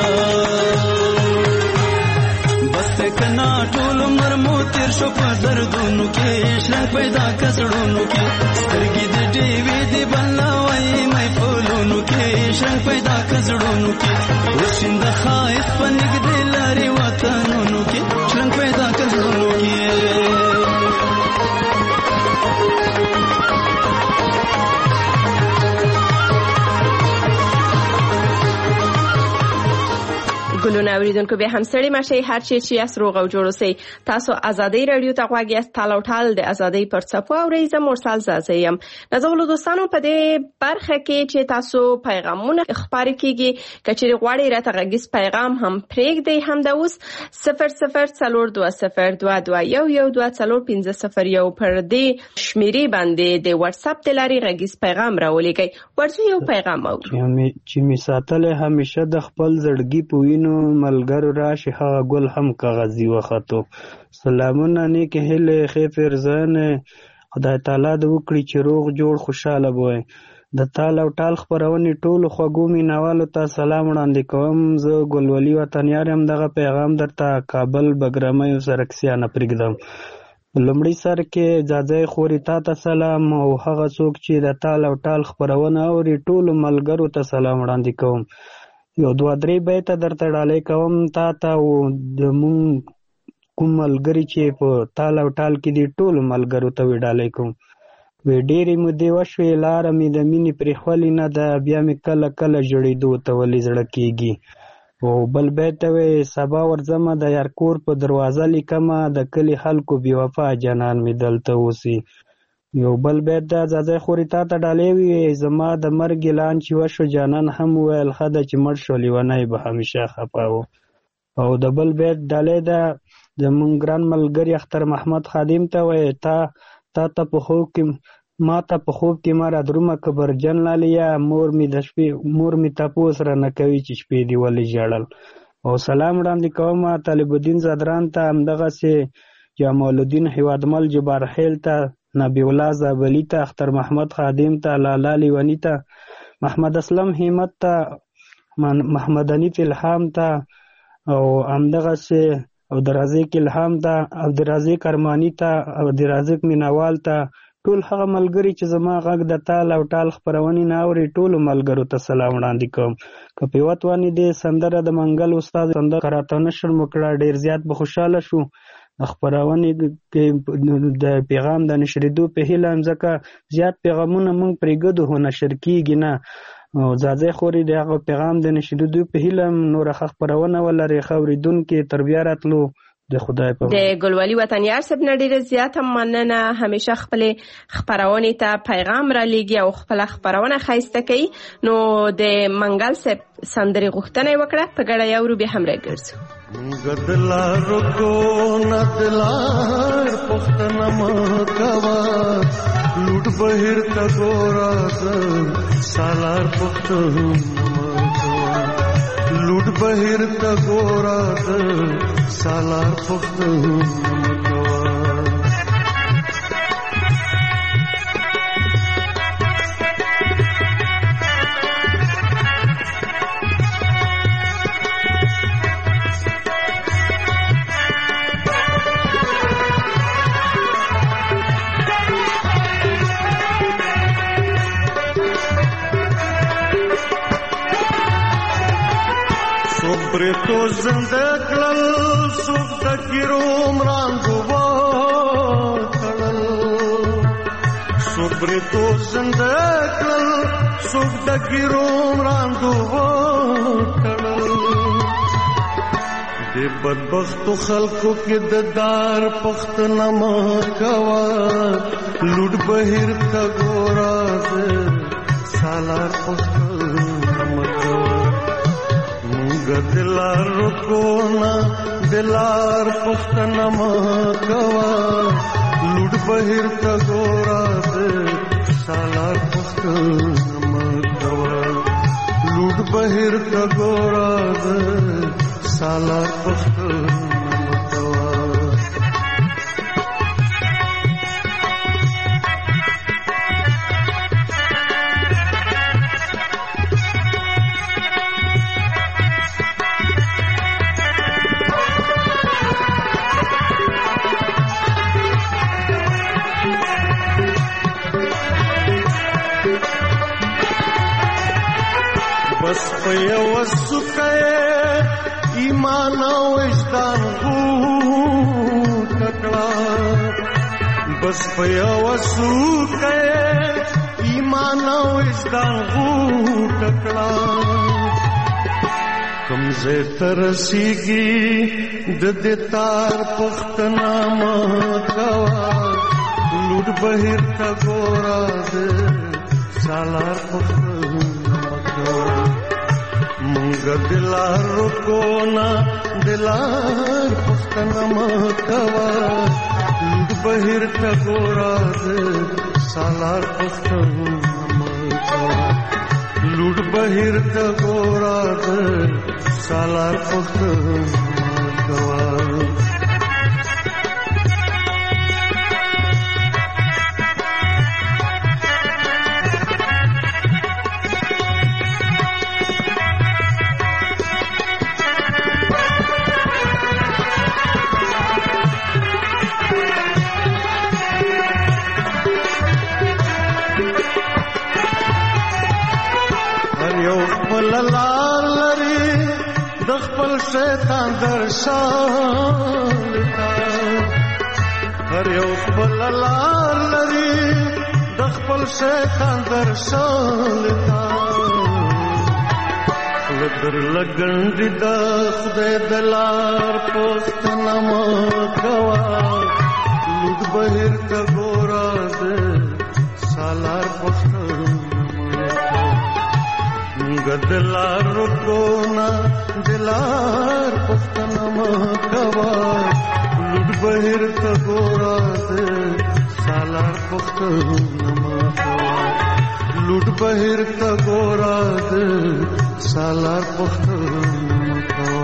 بس کنا ټول عمر مو تیر شو په دردونو کې شرنګ پیدا کسړونو کې سترګې دې ډېوې دې بلوي مې فولونو کې شرنګ پیدا کسړونو کې وشند خایف پنګ دې لاري وطنونو کې شرنګ پیدا کسړونو کې ګلونه اوریدونکو به هم سړی مشه هر چی چې اس روغ او جوړ سي تاسو ازادي رادیو ته غواګي اس تالو ټال د ازادي پر صفو او رئیس مرسل زازیم نازول دوستانو په دې برخه کې چې تاسو پیغامونه خبري کیږي کچري غواړي راته غږیس پیغام هم پرېګ دی هم د اوس 00202211201501 پر دې شمیرې باندې د واتس اپ تلاري غږیس پیغام راولېږي ورته یو پیغام او چې می ساتل همیشه د خپل زړګي پوینو ملګرو راشي هغه ګل هم کاغذي وختو سلامونه نیک هله خیر زن خدای تعالی د وکړي چې روغ جوړ خوشاله وي د تال او ټال خبرونه ټول خوګو مینوالو ته سلام وړاندې کوم زه ګلولي وطنیار هم دغه پیغام درته کابل بګرامي سرکسیانه پرېږدم لمړی سر کې اجازه خوري تا ته سلام او هغه څوک چې د تال او ټال خبرونه اوري ټول ملګرو ته سلام وړاندې کوم یو دوه درې بیت درته ډالې کوم تا ته او د مون کوم ملګری چې په تال او ټال کې دي ټول ملګرو ته ډالې کوم وی ډېرې مودې وشوې لار مې د مینې پرې خولې نه ده بیا مې کله کله جوړېدو ته ولې زړه کېږي او بل بیت وی سبا ورځمه د یار کور په دروازه لیکمه د کلي خلکو بې وفا جانان مې دلته اوسي یو بل بیت د ځاځي خوري تا ته ډالې وي زما د مرګ اعلان چې وشو جانان هم ویل خدای چې مړ شو لیونی به همیشه خپاو او د بل بیت ډالې ده د مونږ ګران ملګری اختر محمد خادم ته وی تا ته په خوب کې ما ته په خوب کې ما را درومه کبر جن لالیا مور می تاسو سره نه کوي چې شپې دی ولې جړل او سلام وړاندې کوم طالب الدین زادران ته همدغه سي جمال الدین هوادمل جبار خیل ته نبی الله زابلی ته اختر محمد خادم ته لالا لیونی ته محمد اسلم همت ته محمد انیف الهام ته او همدغه سي او درازق الهام ته عبدالرزاق ارمانی ته او عبدالرزاق مینوال ته ټول هغه ملګری چې زما غږ د تال او ټال خبرونه نه اوري ټول ملګرو ته سلام وړاندې کوم کپیوت وانی دي سندره د منګل استاد سندره کراته نشر مکړه ډیر زیات به خوشاله شو خبرونه کې د پیغام د نشریدو په هیله ځکه زیات پیغامونه مونږ پرېګدو هو نشر کیږي نه او ځاځي خوري دغه پیغام د نشریدو په هیله نور خبرونه ولري خوریدونکو تربیه راتلو د خدای په د ګلولي وطنیار سب نډیر زیات مننه همیشه خپل خبرونه ته پیغام را لېږي او خپل خبرونه خایسته کوي نو د منګل سب سندري غوښتنه وکړه په ګړه یو رو به هم راګرځو گدلار کو ندلار پختن مکوا لوٹ بہر تگورا سالار پختن مکوا لوٹ بہر تگورا سالار پختن مکوا تو زندگل سوک تکیروم راندو تڑل صبر تو زندگل سوک تکیروم راندو تڑل دے بدبخت خلقو کی ددار پخت نما کوا لوٹ بہر تگورا دے سالار پخت دلار رکونا دلار پختن مکوا لوٹ بہر تگورا دے مکوا لوټ بهر کا ګورا سالار پختون مکوا بس په یو سکه ایمان او وجدان غو تکړه بس په یو سکه ایمان او وجدان غو تکړه کمزه ترسیږي د دې تار پختنا مکوا لوټ بهر تا ګورا دې سالار پختنا منګ دلار کو نا دلار پختنا مکوا لوټ بهر تا ګورا دې سالار پختنا مکوا لوټ بهر تا ګورا دې سالار پختنا مکوا لار لري د خپل شیطان درشان هر یو خپل لار لري د خپل شیطان درشان لګر لګند د خدای دلار پښتنه مکوا لوټ بهر کا ګورا دې سالار پښتنه گدلار کو نا دلار پختنا مکوا لوټ بهر تا ګورا دې سالار پختنا مکوا لوټ بهر تا ګورا دې سالار پختنا مکوا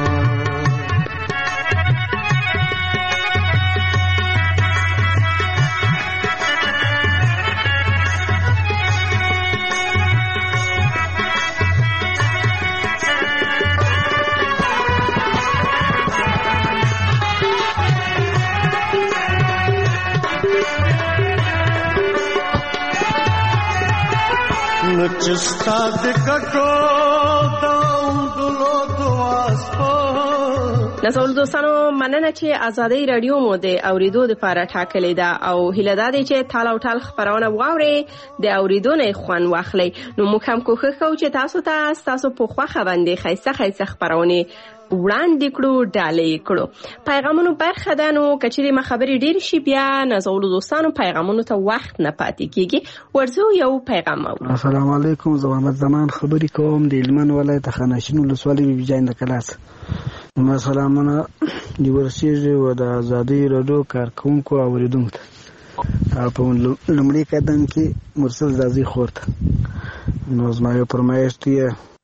نچستا د کټو داوم دلو دواسپو نسول دوستانو مننه چې ازادي رادیو مو د اوریدو لپاره ټاکلې ده او هیله ده چې تاله او ټال خبرونه واوري د اوریدو نه خوان واخلي نو موږ هم کوښښ کوو چې تاسو په خوخه باندې خیسه خبرونه وړاندې کړو ډالۍ کړو پیغامونو برخه ده نو کچېرې ما خبرې ډېر شي بیا نازول دوستانو پیغامونو ته وخت نه پاتې کیږي ورځو یو پیغام السلام علیکم زه محمد زمان خبرې کوم د هلمند ولایت خانشین ولسوالۍ بیجاین د کلاس ما سلامونه دی ورسېږي و د ازادي رادیو کارکونکو اوریدونکو ته په لومړي قدم کې مرسل زازي خورته نو زما یو فرمایش دی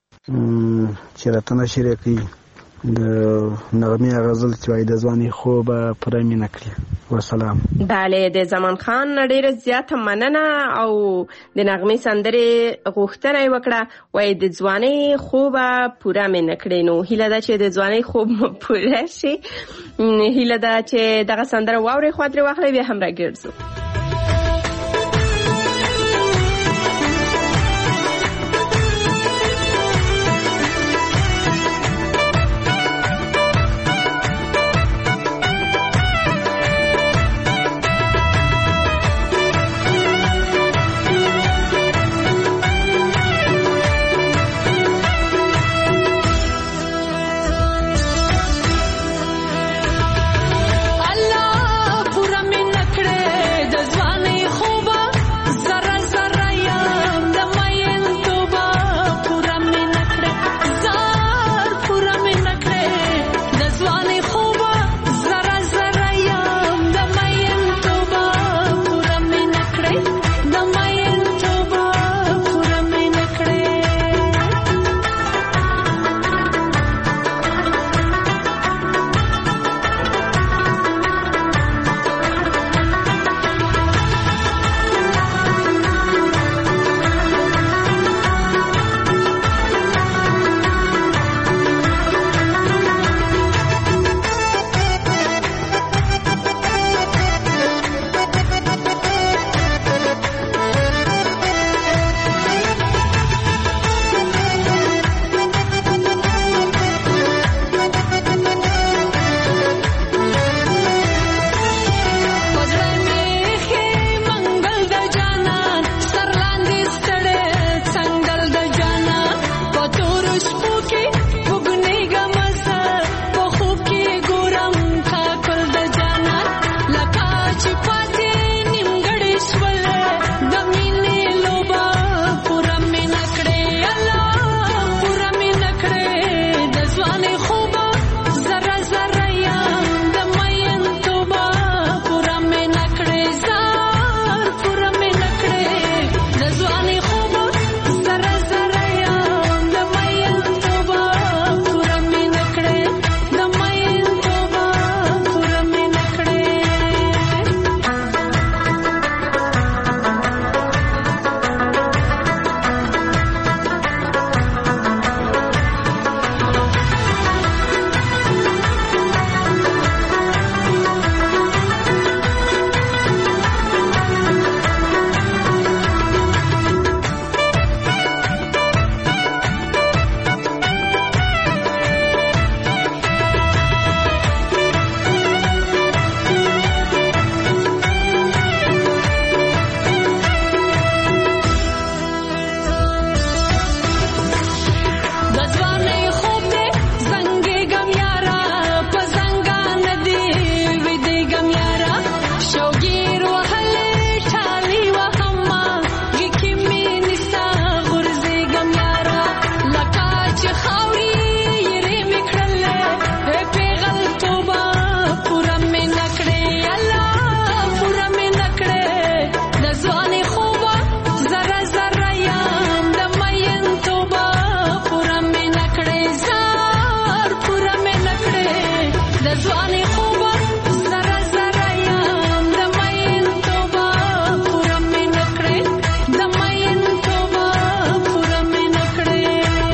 چې راته نشریه کوي د نغمه غزل چې وای د ځواني خوب پرې مینه کړی والسلام بله د زمان خان ډېر زیات مننه او د نغمه سندره غوښتنه وکړه وای د ځواني خوب پوره مینه کړی نو هیله ده چې د ځواني خوب پوره شي هیله ده چې دغه سندره واوري خاطر واخلې به هم راګرځو Allah pura min nakde ځواني خوبه زره زره یم د مین توبه پوره مې نه کړې د مین توبه پوره مې نه کړې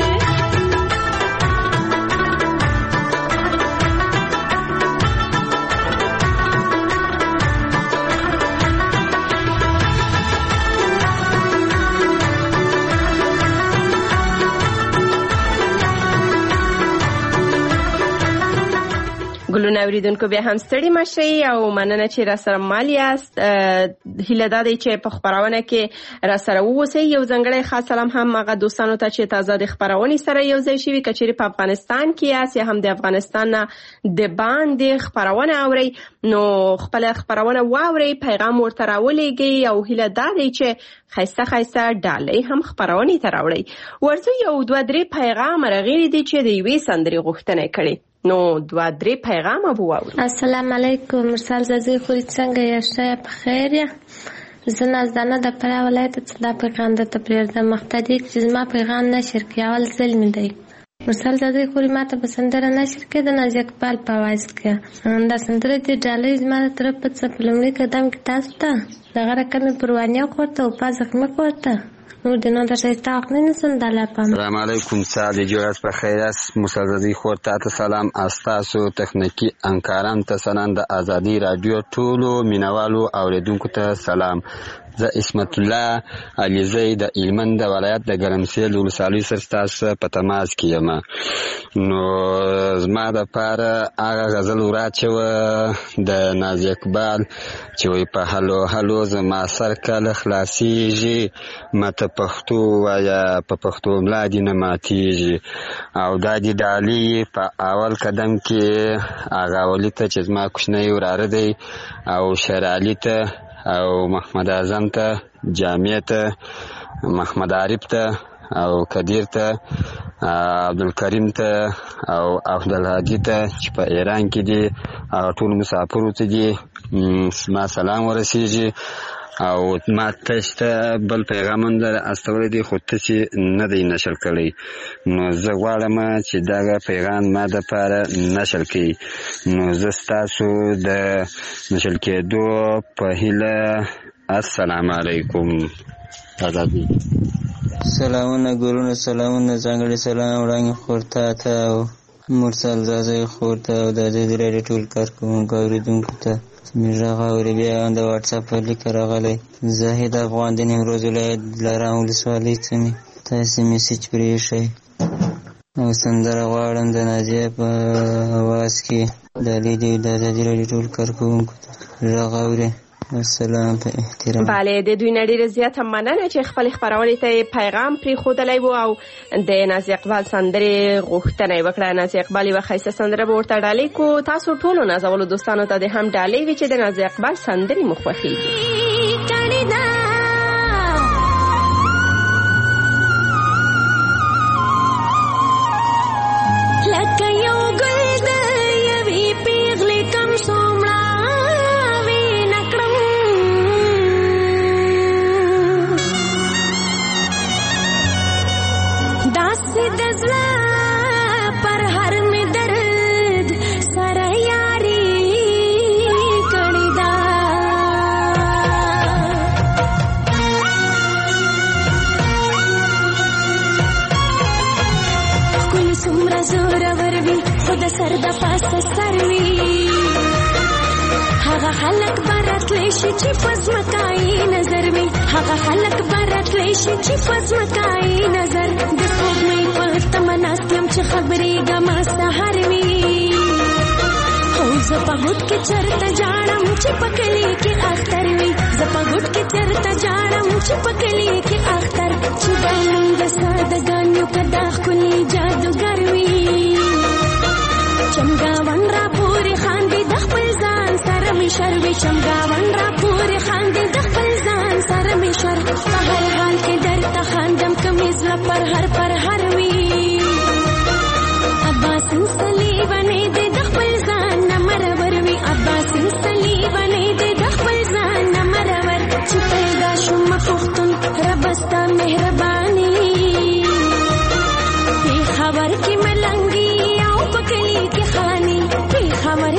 ګلونه اوریدونکو بیا هم ستړي مشي او مننه چې را سره مال یاست. هیله ده چې په خبرونه کې را سره ووسئ. یو ځنګړی خاص سلام هم هغه دوستانو ته چې تازه د خبرونې سره یو ځای شوي کچېرې په افغانستان کې یاست یا هم د افغانستان نه د باندې خبرونه اورئ نو خپل خبرونه واورئ پیغام ورته راولېږئ او هیله ده چې خیسته خیسته ډالۍ هم خبرونې ته راوړئ. ورته یو دوه درې پیغام راغلي دي چې د یوې سندرې غوښتنه کړې نو دوه درې پیغام به واورو. السلام علیکم مرسل زازی خوری څنګه یې په خیر یا زه نازدانه د فراه ولایت څخه دا پیغام درته پرېږدم مقتدي چې زما پیغام نشر کړي اول ځل مې دی. مرسل زازی خوری ماته به سندره نشر کړي د نازي اقبال په اواز کې دا سندره دې ډالۍ زما د طرف په لومړي قدم کې تاسو ته دغه رقم پروانیا کوته او پاس زخمه کوته نو دینو د شیطان نه سنداله پام. السلام علیکم ساده جوړاس په خیر است مسلزدي خور ته سلام استاسو تخنیکی انکاران ته سلام د ازادي رادیو ټولو مینوالو اوریدونکو ته سلام. زه اسمت الله علیزی د هلمند ولایت د ګرمسیر ولسوالۍ سره تاسو په تماس کې یم. نو زما د پاره هغه غزل وراچوه د نازي اقبال چې وي په هلو هلو زما سر کله خلاصیږي ماته پښتو وایا په پښتو ملا دي نه ماتیږي او دا دي ډالۍ په اول قدم کې هغه ولې ته چې زما کوچنی وراره دی او شرعلي ته او محمد اعظم ته جامع ته محمد عارف ته او قدیر ته عبدالکریم ته او عبدالهادي ته چې په ایران کې دي او ټول مسافرو ته دي ما سلام ورسیږي او ما ته بل پیغام در استولی دی خود ته چې نه دی نشر کړی نو زه غواړم چې دا پیغام ما د پاره نشر کړي نو زه ستاسو د نشر کېدو په هیله السلام علیکم. آزادي سلامونه ګورونه سلامونه ځانګړي سلام وړاندې خورته ته او مرسل زازی خورته او د دې رادیو ټول کارکوونکو اوریدونکو ته میرغه اوري بیا د واتس اپ پر لیک راغلی زاهد افغان د نیمروز ولایت لارام ولسوالۍ څخه تاسو میسج پرې شئ او سندره غواړم د نازیه په اواز کې د لیدو د ازادي رادیو ټول کارکوونکو ته راغه اوري السلام په احترام. بله د دوی نه ډېره زیاته مننه چې خپل خبرونې ته پیغام پرېښودلی و او د نازي اقبال سندرې غوښتنه یې وکړه. نازي اقبال یوه ښایسته سندره به ورته ډالۍ کو. تاسو ټولو نازولو دوستانو ته د هم ډالۍ وي چې د نازي اقبال سندرې مو خوښېږي. سر د پاسه سروي هغه خلک براتلی شي چې پزمکای نظر وي هغه خلک براتلی شي چې پزمکای نظر د سپوږمۍ په تمناست یم چې خبرې ګما سحر وي او زه په ګوت کې چرته جاړم چې په کلی کې اختر وي زه په ګوت کې چرته جاړم چې په کلی کې اختر چې دا نوم د سادګانو کدا ښکلي جادوګر وي چمګاون را پورې خاندي د خپل ځان سره مې شروي چمګاون را پورې خاندي د خپل ځان سره مې شر په هر حال کې درته خاندم کمیز لا پر هر وي عباس صلیبانې دې د خپل ځان نه مرور وي عباس صلیبانې دې د خپل ځان نه مرور چې پیدا شوم پښتون رب ستا مهرباني خبر کې ملنګي او پکلی کې خاني خبر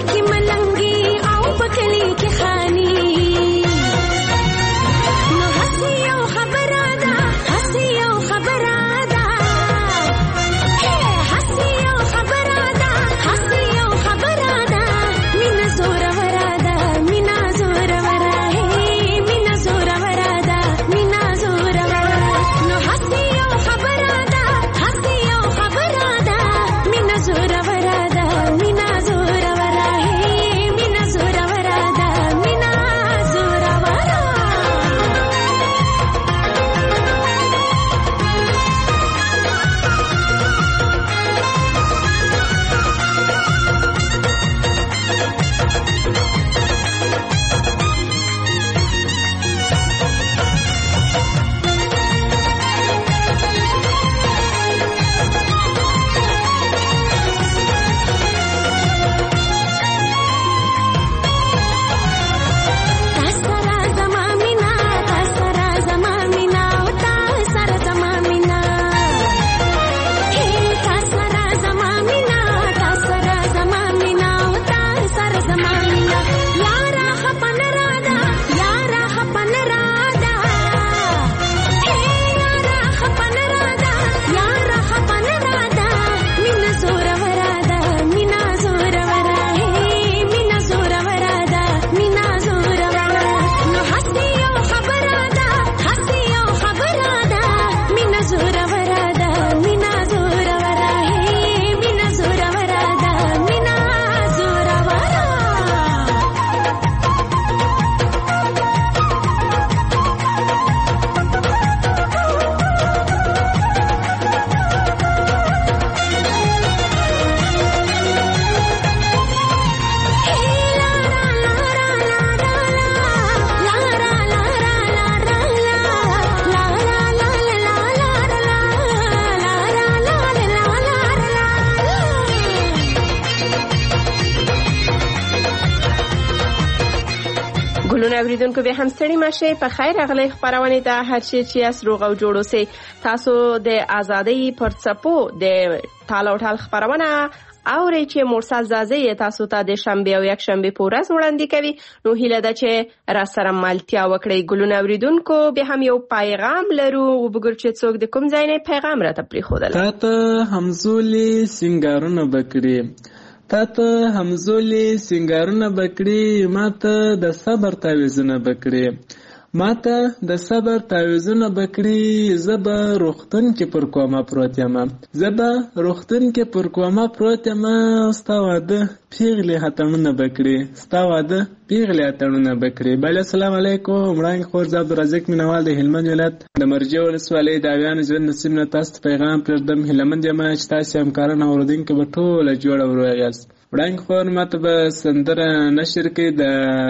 ګلونه اوریدونکو به هم ستړي مشه. په خیر راغلی خبرونه ده هر شي چې اس روغ او جوړ اوسئ. تاسو د ازادۍ پر څپو د تاله او ټال خبرونه اوري چې مرسل زازي تاسو ته د شنبه او یک شنبه په ورځ وړاندې کوي. نو هیله ده چې را سره ملتیا وکړئ. ګلونه اوریدونکو به هم یو پیغام لرو وبګور چې څوک د کوم ځای نه پیغام راته پریښودل. تاته همزولي سنگارونه بکړي، تاته همزولي سنگارونه بکړي، ماته د صبر تعویذونه بکړي، ماته د صبر تعویذونه بکړي. زبا روختن کې پر کومه پروت یم، زبا روختن کې پر کومه پروت یم. ستا واده پیغلې هتړونه بکړي، ستا واده پیغلې هتړونه بکړي. بل السلام علیکم. وړاندې خور زه عبدالرزاق مینوال د هلمند ولایت د مرجع ولسوالۍ د اویان ژوند نصیب نه تاسو پیغام پرېږدم. هلمند یم چې تاسو همکاران اوریدونکو به ټوله جوړه وروغ یاست. وړاندې خور ماته به سندره نشر کې د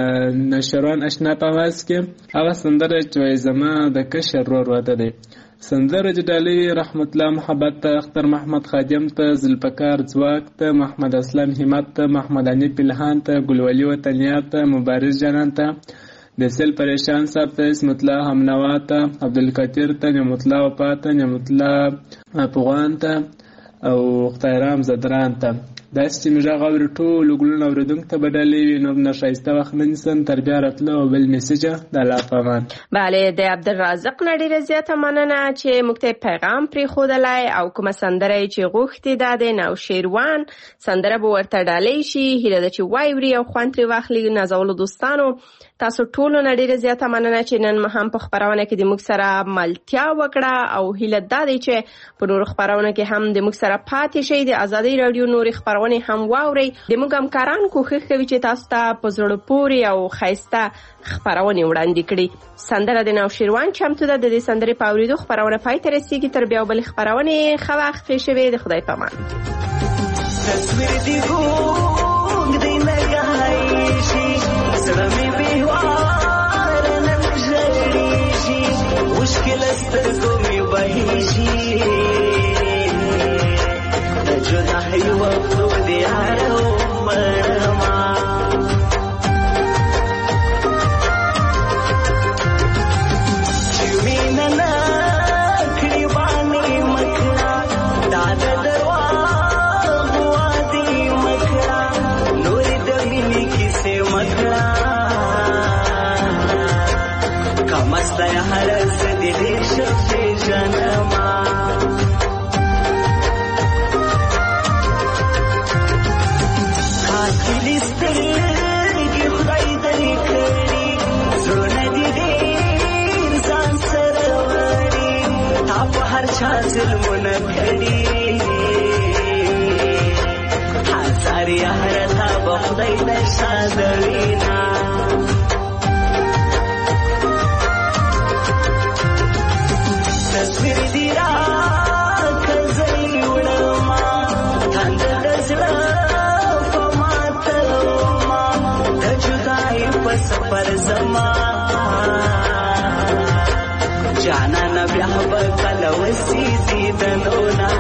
نشران اشنا په आवाज کې هغه سندره چې زما د کشر ورور واده دی. سندره جدالي رحمت الله محبت ته، اختر محمد خادم ته، ذوالفقار ځواک ته، محمد اسلام همت ته، محمد عنیف الهان ته، ګلولي وطنیات ته، مبارز جانان ته، د سیل پریشان صاحب ته، اسمت الله همنوا ته، عبدالقادر ته، نعمت الله وفا ته، نعمت الله افغان ته او خطیرام زدران ته. داسې چې موږ غواړو ټول ګلونه اوریدونکو ته بدلې وي. نو نه ښایسته وخت نه نیسم تر بیا راتلو او بل میسیجه د الله په امان. بله د عبدالرازق نه ډېره زیاته مننه چې موږ ته پیغام پرېښودلی او کومه سندره یې چې غوښتې ده د نوشیروان سندره به ورته ډالۍ شي. هیله ده چې واوري او خوند ترې واخلي. نازولو دوستانو تاسو ټولو نه ډېره زیاته مننه چې نن هم په خپرونه کې د موږ سره ملتیا وکړه او هیله دا دی چې په نورو خپرونه کې هم د موږ سره پاتې شئ. د ازادۍ راډیو نورې خپرونې هم واورئ. د موږ همکاران کوښښ کوي چې تاسو ته په زړه پورې او ښایسته خپرونې وړاندې کړي. سندره د نوشیروان چمتو ده. د دې سندرې په اورېدو خپرونه پای ته رسېږي. تر بیا بلې خپرونې ښه وخت پرې شوې. د خدای په امان. تصویر دی اوږدی نګهایشي، زړه مې بېواره نن ژړېږي، اوښکې له سترګو مې بهېږي. د جدایۍ وختو د یار عمرما چې مینه نه کړې باندې مکړه، دا د درواغو وعدې مکړه، نورې د مینې کیسې مکړه. کمسته یې هر څه دې ډېر ښه پېژنما. قاتلې سترګې خدای درې کړي، زړونه دې ډېر ځان سره وړي، تا په هر چا ظلمونه کړي. هزار یاره تا به خدای د شادوینا. تصویر دې راکړه زلي وړما، تنده د زړه په ماته وما، د جدایۍ په سفر زما. جانانه بیا به کله وسي دیدنونه،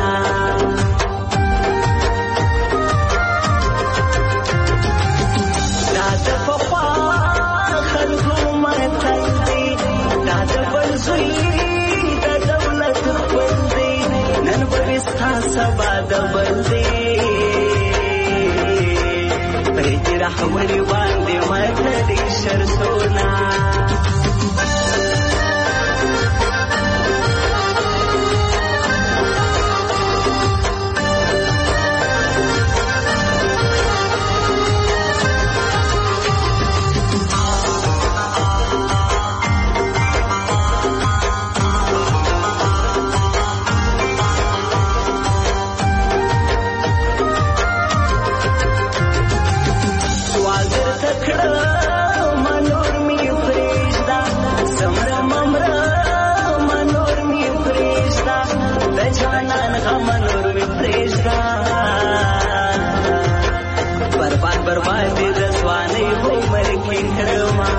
دا د پخوا خلکو متل دی، دا د بل زوی د دولت خپل دی، نن به وي ستا سبا د بل دی. پرېږدي رحمري باندې متلي شرطونه. برباد د ځوانۍ عمر کې کړما،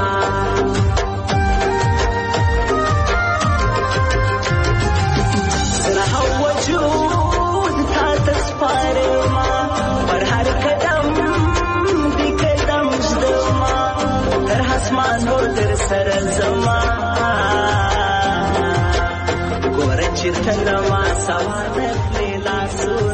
زړه او وجود تا ته سپارما، پر هر قدم دې قدم ږدما، تر اسمان چندما سوار دخلی لاسونه